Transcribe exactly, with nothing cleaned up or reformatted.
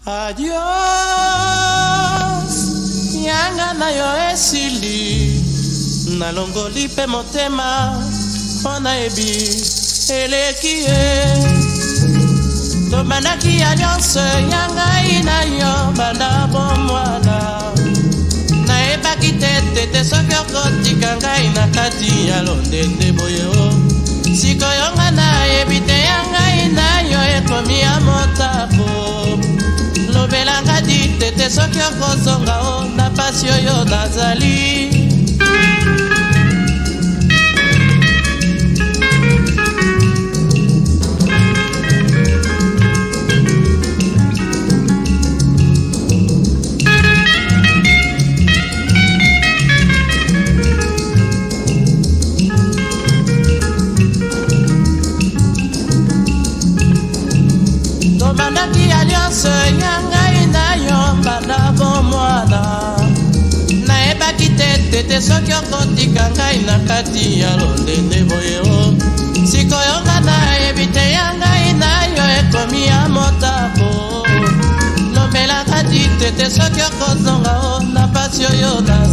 Adios, nyanga na yo esili nalongoli pe motema mpona ebi eleki ye tobandaki ya nyonso ya ngai na yo banda bomwana nayebaki te tete soki okotika ngai na kati ya londende boye o sikoyo nga nayebi te ya ngai na yo ekomi ya motako lobelanga di tete soki okozonga o na pasi oyo nazali tobandaki alliance ya ngai na yo banda bomwana nayebaki te tete soki okotika ngai na kati ya londende boye o sikoyo nga nayebi te ya ngai na yo ekomi ya motako lobelaka di tete soki okozonga o na pasi oyo na